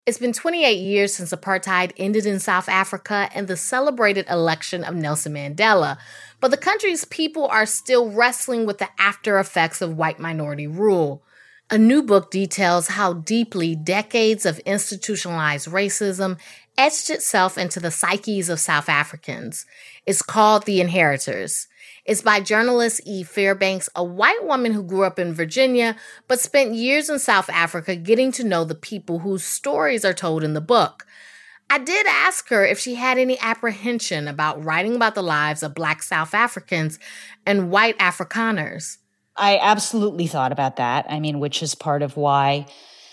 It's been 28 years since apartheid ended in South Africa and the celebrated election of Nelson Mandela, but the country's people are still wrestling with the after effects of white minority rule. A new book details how deeply decades of institutionalized racism etched itself into the psyches of South Africans. It's called The Inheritors. It's by journalist Eve Fairbanks, a white woman who grew up in Virginia but spent years in South Africa getting to know the people whose stories are told in the book. I did ask her if she had any apprehension about writing about the lives of Black South Africans and white Afrikaners. I absolutely thought about that. I mean, which is part of why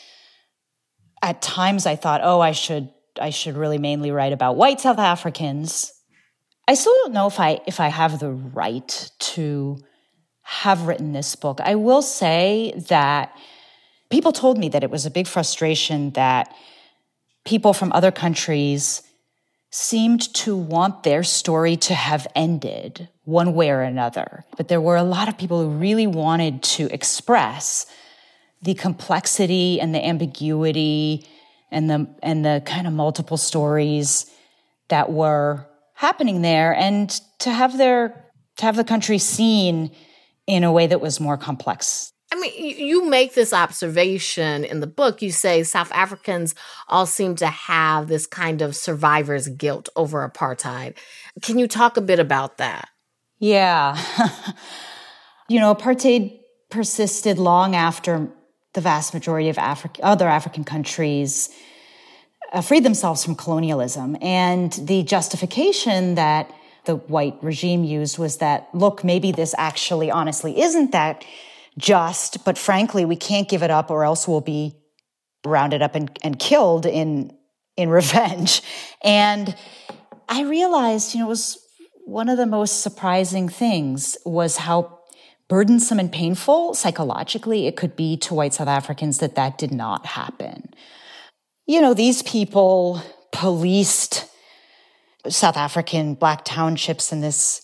at times I thought, I should really mainly write about white South Africans. I still don't know if I have the right to have written this book. I will say that people told me that it was a big frustration that people from other countries seemed to want their story to have ended one way or another. But there were a lot of people who really wanted to express the complexity and the ambiguity and the kind of multiple stories that were happening there, and to have the country seen in a way that was more complex. I mean, you make this observation in the book. You say South Africans all seem to have this kind of survivor's guilt over apartheid. Can you talk a bit about that? Yeah. Apartheid persisted long after the vast majority of other African countries freed themselves from colonialism. And the justification that the white regime used was that, look, maybe this actually honestly isn't that just, but frankly, we can't give it up or else we'll be rounded up and killed in revenge. And I realized, it was one of the most surprising things was how burdensome and painful psychologically it could be to white South Africans that did not happen. These people policed South African Black townships in this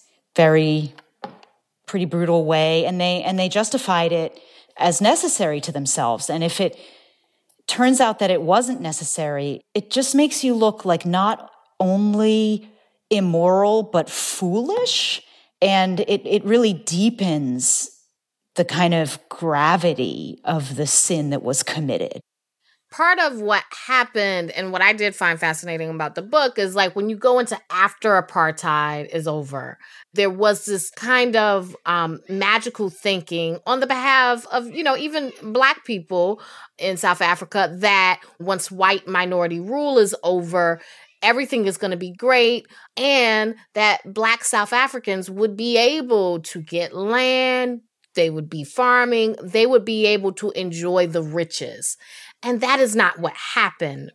pretty brutal way, and they justified it as necessary to themselves. And if it turns out that it wasn't necessary, it just makes you look like not only immoral, but foolish. And it really deepens the kind of gravity of the sin that was committed. Part of what happened and what I did find fascinating about the book is like when you go into after apartheid is over, there was this kind of magical thinking on the behalf of, even Black people in South Africa that once white minority rule is over, everything is going to be great, and that Black South Africans would be able to get land, they would be farming, they would be able to enjoy the riches. And that is not what happened.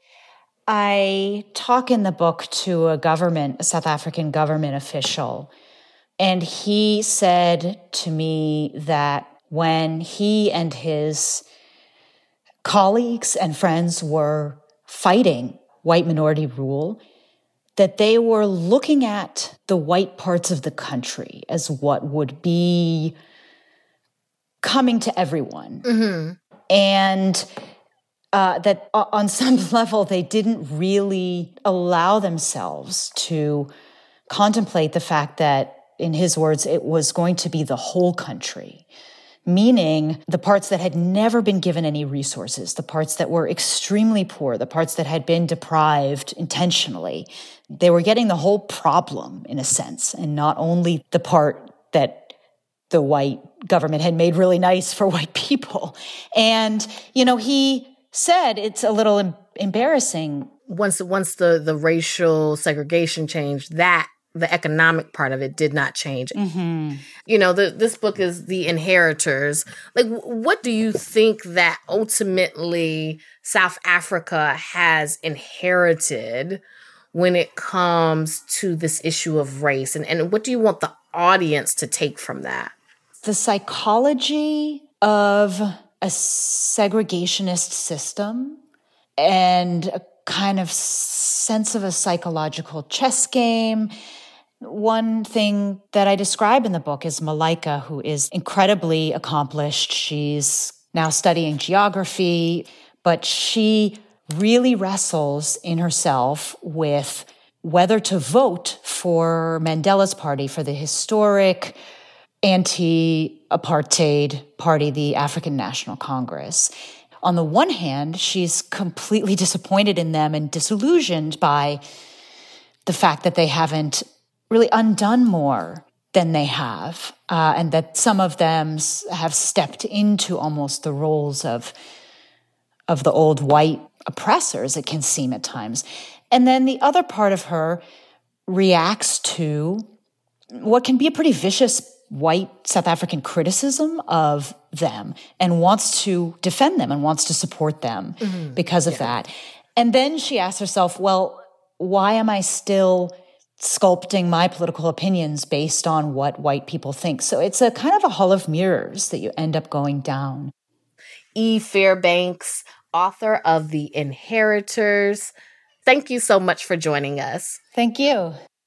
I talk in the book to a South African government official, and he said to me that when he and his colleagues and friends were fighting white minority rule, that they were looking at the white parts of the country as what would be coming to everyone. Mm-hmm. And that on some level, they didn't really allow themselves to contemplate the fact that, in his words, it was going to be the whole country, meaning the parts that had never been given any resources, the parts that were extremely poor, the parts that had been deprived intentionally. They were getting the whole problem, in a sense, and not only the part that the white government had made really nice for white people. And, he said it's a little embarrassing. Once the racial segregation changed, that the economic part of it did not change. Mm-hmm. This book is The Inheritors. Like, what do you think that ultimately South Africa has inherited when it comes to this issue of race? And what do you want the audience to take from that? The psychology of a segregationist system and a kind of sense of a psychological chess game. One thing that I describe in the book is Malaika, who is incredibly accomplished. She's now studying geography, but she really wrestles in herself with whether to vote for Mandela's party, for the historic anti-apartheid party, the African National Congress. On the one hand, she's completely disappointed in them and disillusioned by the fact that they haven't really undone more than they have, and that some of them have stepped into almost the roles of the old white oppressors, it can seem at times. And then the other part of her reacts to what can be a pretty vicious white South African criticism of them and wants to defend them and wants to support them because of that. And then she asks herself, well, why am I still sculpting my political opinions based on what white people think? So it's a kind of a hall of mirrors that you end up going down. Eve Fairbanks, author of The Inheritors. Thank you so much for joining us. Thank you.